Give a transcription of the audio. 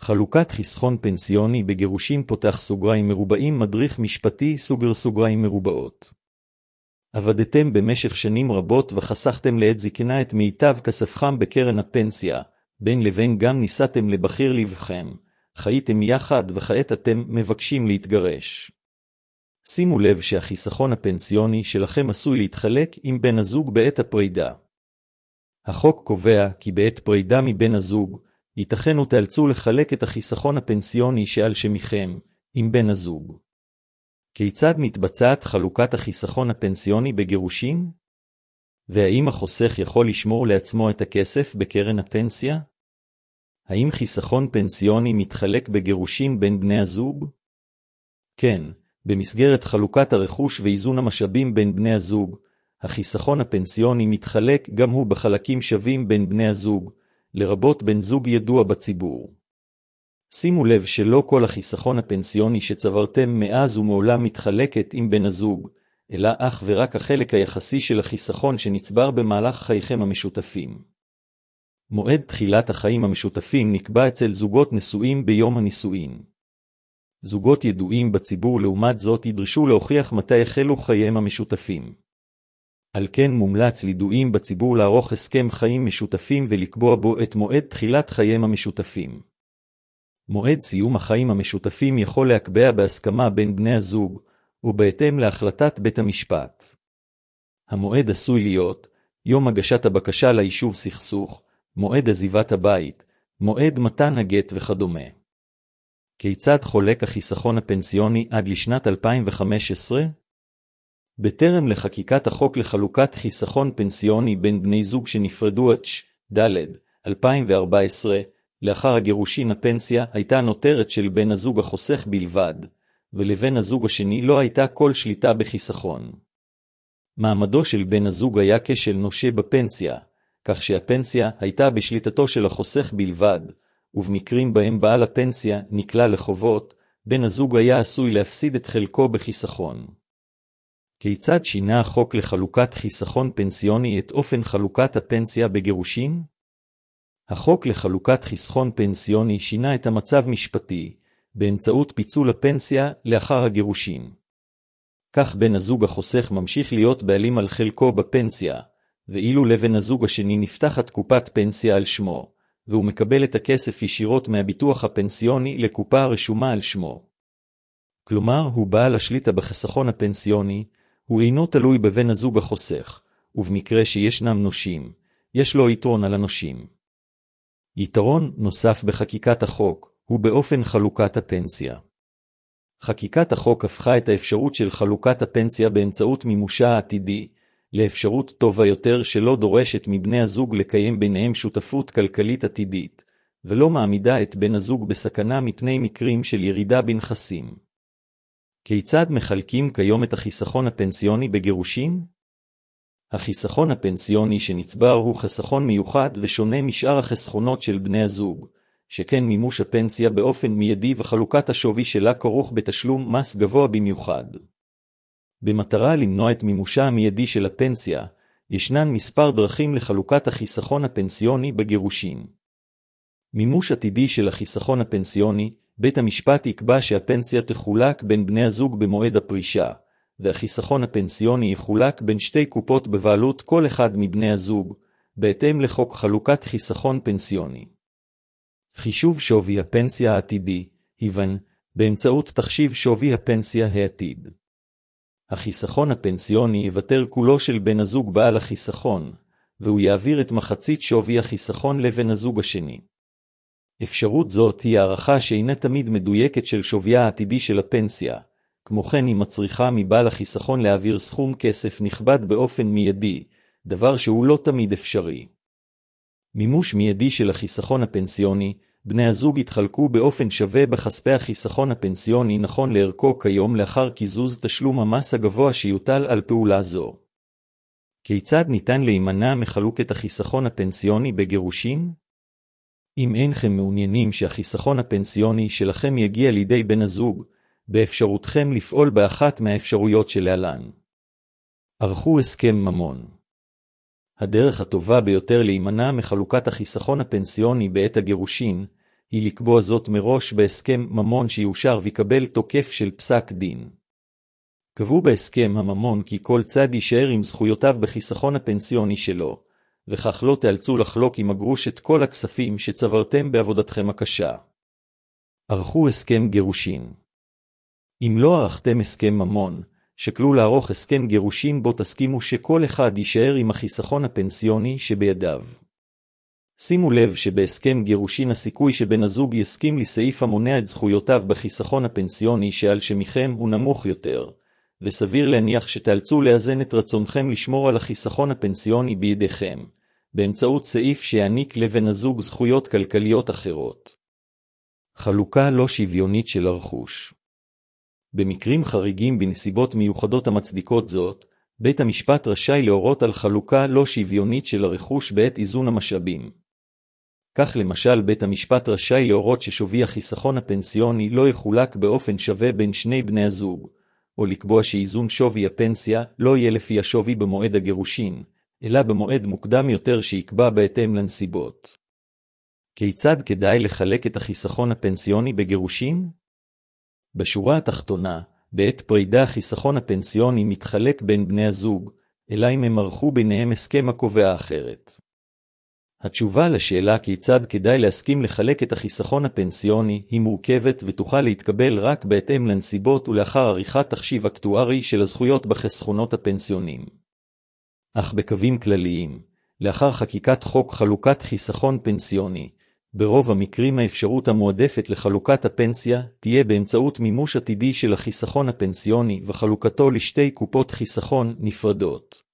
חלוקת חיסכון פנסיוני בגירושים פותח סוגריים מרובעים מדריך משפטי סוגר סוגריים מרובעות. עבדתם במשך שנים רבות וחסכתם לעת זקנה את מיטב כספכם בקרן הפנסיה, בין לבין גם ניסתם לבחיר לבכם, חייתם יחד וכעת אתם מבקשים להתגרש. שימו לב שהחיסכון הפנסיוני שלכם עשוי להתחלק עם בן הזוג בעת הפרידה. החוק קובע כי בעת פרידה מבן הזוג, ייתכן ותאלצו לחלק את החיסכון הפנסיוני שעל שמכם עם בן הזוג. כיצד מתבצעת חלוקת החיסכון הפנסיוני בגירושים? והאם החוסך יכול לשמור לעצמו את הכסף בקרן הפנסיה? האם חיסכון פנסיוני מתחלק בגירושים בין בני הזוג? כן, במסגרת חלוקת הרכוש ואיזון המשאבים בין בני הזוג, החיסכון הפנסיוני מתחלק גם הוא בחלקים שווים בין בני הזוג, לרבות בן זוג ידוע בציבור. שימו לב שלא כל החיסכון הפנסיוני שצברתם מאז ומעולם מתחלקת עם בן הזוג, אלא אך ורק החלק היחסי של החיסכון שנצבר במהלך חייכם המשותפים. מועד תחילת החיים המשותפים נקבע אצל זוגות נשואים ביום הנישואין. זוגות ידועים בציבור לעומת זאת ידרשו להוכיח מתי החלו חייהם המשותפים. על כן מומלץ לידועים בציבור לערוך הסכם חיים משותפים ולקבוע בו את מועד תחילת חייהם המשותפים. מועד סיום החיים המשותפים יכול להקבע בהסכמה בין בני הזוג, ובהתאם להחלטת בית המשפט. המועד עשוי להיות יום הגשת הבקשה ליישוב סכסוך, מועד עזיבת הבית, מועד מתן הגט וכדומה. כיצד חולק החיסכון הפנסיוני עד לשנת 2015? בטרם לחקיקת החוק לחלוקת חיסכון פנסיוני בין בני זוג שנפרדו ד' 2014, לאחר הגירושין הפנסיה הייתה נותרת של בן הזוג החוסך בלבד, ולבן הזוג השני לא הייתה כל שליטה בחיסכון. מעמדו של בן הזוג היה כשל נושה בפנסיה, כך שהפנסיה הייתה בשליטתו של החוסך בלבד, ובמקרים בהם בעל הפנסיה נקלע לחובות, בן הזוג היה עשוי להפסיד את חלקו בחיסכון. כיצד שינה החוק לחלוקת חיסכון פנסיוני את אופן חלוקת הפנסיה בגירושין? החוק לחלוקת חיסכון פנסיוני שינה את המצב משפטי, באמצעות פיצול הפנסיה לאחר הגירושין. כך בן הזוג החוסך ממשיך להיות בעלים על חלקו בפנסיה, ואילו לבן הזוג השני נפתחת קופת פנסיה על שמו, והוא מקבל את הכסף ישירות מהביטוח הפנסיוני לקופה הרשומה על שמו. כלומר, הוא בעל השליטה בחיסכון הפנסיוני, הוא אינו תלוי בבן הזוג החוסך, ובמקרה שישנם נושים, יש לו יתרון על הנושים. יתרון נוסף בחקיקת החוק, הוא באופן חלוקת הפנסיה. חקיקת החוק הפכה את האפשרות של חלוקת הפנסיה באמצעות מימושה העתידי, לאפשרות טובה יותר שלא דורשת מבני הזוג לקיים ביניהם שותפות כלכלית עתידית, ולא מעמידה את בן הזוג בסכנה מפני מקרים של ירידה בנכסים. כיצד מחלקים כיום את החיסכון הפנסיוני בגירושים? החיסכון הפנסיוני שנצבר הוא חיסכון מיוחד ושונה משאר החסכונות של בני הזוג, שכן מימוש הפנסיה באופן מיידי וחלוקת השווי שלה כרוך בתשלום מס גבוה במיוחד. במטרה למנוע את מימושה המיידי של הפנסיה, ישנן מספר דרכים לחלוקת החיסכון הפנסיוני בגירושין. מימוש עתידי של החיסכון הפנסיוני, בית המשפט יקבע שהפנסיה תחולק בין בני הזוג במועד הפרישה, והחיסכון הפנסיוני יחולק בין שתי קופות בבעלות כל אחד מבני הזוג, בהתאם לחוק חלוקת חיסכון פנסיוני. חישוב שווי הפנסיה העתידי, היוון, באמצעות תחשיב שווי הפנסיה העתיד. החיסכון הפנסיוני יוותר כולו של בן הזוג בעל החיסכון, והוא יעביר את מחצית שווי החיסכון לבן הזוג השני. אפשרות זאת היא הערכה שאינה תמיד מדויקת של שוויה העתידי של הפנסיה, כמו כן היא מצריכה מבעל החיסכון להעביר סכום כסף נכבד באופן מיידי, דבר שהוא לא תמיד אפשרי. מימוש מיידי של החיסכון הפנסיוני, בני הזוג יתחלקו באופן שווה בכספי החיסכון הפנסיוני נכון לערכו כיום לאחר קיזוז תשלום המס הגבוה שיוטל על פעולה זו. כיצד ניתן להימנע מחלוקת החיסכון הפנסיוני בגירושין? אם אינכם מעוניינים שהחיסכון הפנסיוני שלכם יגיע לידי בן הזוג, באפשרותכם לפעול באחת מהאפשרויות שלהלן. ערכו הסכם ממון. הדרך הטובה ביותר להימנע מחלוקת החיסכון הפנסיוני בעת הגירושין, היא לקבוע זאת מראש בהסכם ממון שיאושר ויקבל תוקף של פסק דין. קבעו בהסכם הממון כי כל צד יישאר עם זכויותיו בחיסכון הפנסיוני שלו, וכך לא תאלצו לחלוק עם הגרוש את כל הכספים שצברתם בעבודתכם הקשה. ערכו הסכם גירושין. אם לא ערכתם הסכם ממון, שקלו לערוך הסכם גירושין בו תסכימו שכל אחד יישאר עם החיסכון הפנסיוני שבידיו. שימו לב שבהסכם גירושין הסיכוי שבן הזוג יסכים לסעיף המונע את זכויותיו בחיסכון הפנסיוני שעל שמכם הוא נמוך יותר, וסביר להניח שתאלצו לאזן את רצונכם לשמור על החיסכון הפנסיוני בידיכם, באמצעות סעיף שיעניק לבן הזוג זכויות כלכליות אחרות. חלוקה לא שוויונית של הרכוש. במקרים חריגים בנסיבות מיוחדות המצדיקות זאת, בית המשפט רשאי להורות על חלוקה לא שוויונית של הרכוש בעת איזון המשאבים. כך למשל בית המשפט רשאי להורות ששווי החיסכון הפנסיוני לא יחולק באופן שווה בין שני בני הזוג, או לקבוע שאיזון שווי הפנסיה לא יהיה לפי השווי במועד הגירושין, אלא במועד מוקדם יותר שיקבע בהתאם לנסיבות. כיצד כדאי לחלק את החיסכון הפנסיוני בגירושין? בשורה התחתונה, בעת פרידה החיסכון הפנסיוני מתחלק בין בני הזוג, אלא אם הם ערכו ביניהם הסכם הקובע אחרת. התשובה לשאלה כיצד כדאי להסכים לחלק את החיסכון הפנסיוני היא מורכבת ותוכל להתקבל רק בהתאם לנסיבות ולאחר עריכת תחשיב אקטוארי של הזכויות בחסכונות הפנסיונים. אך בקווים כלליים, לאחר חקיקת חוק חלוקת חיסכון פנסיוני, ברוב המקרים האפשרות המועדפת לחלוקת הפנסיה תהיה באמצעות מימוש עתידי של החיסכון הפנסיוני וחלוקתו לשתי קופות חיסכון נפרדות.